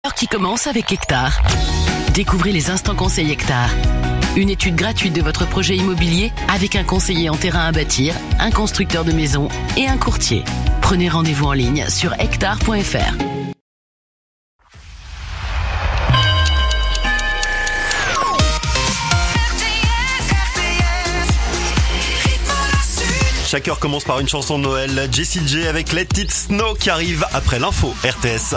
Qui commence avec Hectare. Découvrez les instants conseils Hectare. Une étude gratuite de votre projet immobilier avec un conseiller en terrain à bâtir, un constructeur de maisons et un courtier. Prenez rendez-vous en ligne sur hectare.fr. Chaque heure commence par une chanson de Noël. Jessie J avec Let It Snow qui arrive après l'info RTS.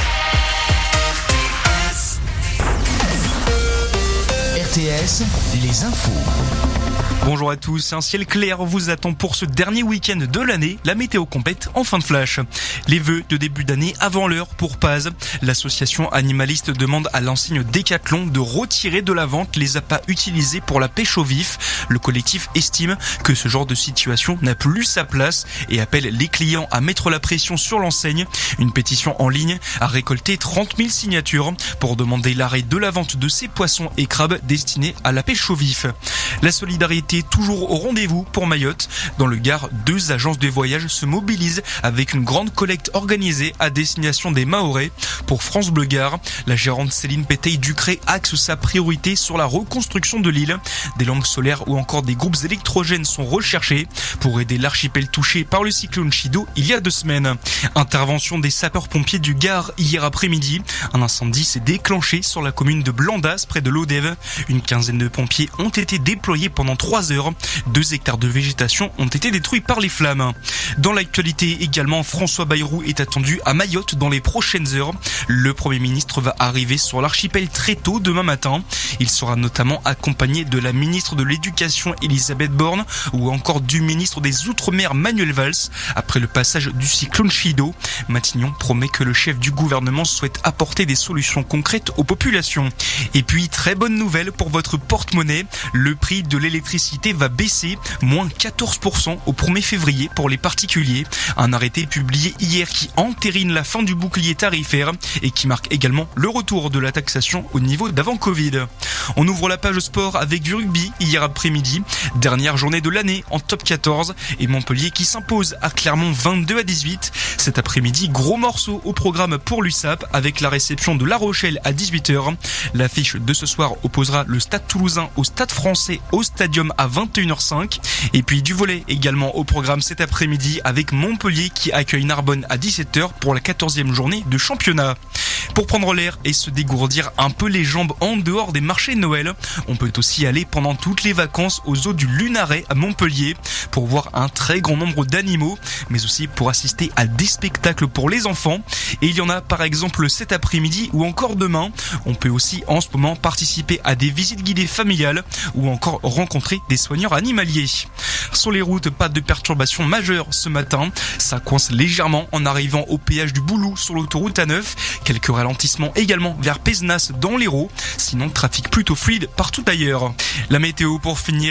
RTS, les infos. Bonjour à tous, un ciel clair vous attend pour ce dernier week-end de l'année, la météo complète en fin de flash. Les vœux de début d'année avant l'heure pour Paz. L'association animaliste demande à l'enseigne Decathlon de retirer de la vente les appâts utilisés pour la pêche au vif. Le collectif estime que ce genre de situation n'a plus sa place et appelle les clients à mettre la pression sur l'enseigne. Une pétition en ligne a récolté 30 000 signatures pour demander l'arrêt de la vente de ces poissons et crabes destinés à la pêche au vif. La solidarité toujours au rendez-vous pour Mayotte. Dans le Gard, 2 agences de voyage se mobilisent avec une grande collecte organisée à destination des Mahorais. Pour France Bleu Gard, la gérante Céline Péteil-Ducré axe sa priorité sur la reconstruction de l'île. Des lampes solaires ou encore des groupes électrogènes sont recherchés pour aider l'archipel touché par le cyclone Chido il y a 2 semaines. Intervention des sapeurs-pompiers du Gard hier après-midi. Un incendie s'est déclenché sur la commune de Blandas près de l'Odève. Une quinzaine de pompiers ont été déployés pendant 3 heures. 2 hectares de végétation ont été détruits par les flammes. Dans l'actualité également, François Bayrou est attendu à Mayotte dans les prochaines heures. Le Premier ministre va arriver sur l'archipel très tôt demain matin. Il sera notamment accompagné de la ministre de l'Éducation Elisabeth Borne ou encore du ministre des Outre-mer Manuel Valls. Après le passage du cyclone Chido, Matignon promet que le chef du gouvernement souhaite apporter des solutions concrètes aux populations. Et puis, très bonne nouvelle pour votre porte-monnaie, le prix de l'électricité va baisser, moins 14% au 1er février pour les particuliers. Un arrêté publié hier qui entérine la fin du bouclier tarifaire et qui marque également le retour de la taxation au niveau d'avant Covid. On ouvre la page sport avec du rugby hier après-midi. Dernière journée de l'année en top 14 et Montpellier qui s'impose à Clermont 22-18. Cet après-midi, gros morceau au programme pour l'USAP avec la réception de La Rochelle à 18h. L'affiche de ce soir opposera le Stade Toulousain au Stade Français au Stadium à 21h05. Et puis du volley également au programme cet après-midi avec Montpellier qui accueille Narbonne à 17h pour la 14e journée de championnat. Pour prendre l'air et se dégourdir un peu les jambes en dehors des marchés de Noël, on peut aussi aller pendant toutes les vacances aux eaux du Lunaret à Montpellier pour voir un très grand nombre d'animaux, mais aussi pour assister à des spectacles pour les enfants. Et il y en a par exemple cet après-midi ou encore demain. On peut aussi en ce moment participer à des visites guidées familiales ou encore rencontrer des soigneurs animaliers. Sur les routes, pas de perturbations majeures ce matin. Ça coince légèrement en arrivant au péage du Boulou sur l'autoroute A9. Quelques ralentissements également vers Pézenas dans l'Hérault. Sinon, trafic plutôt fluide partout ailleurs. La météo pour finir.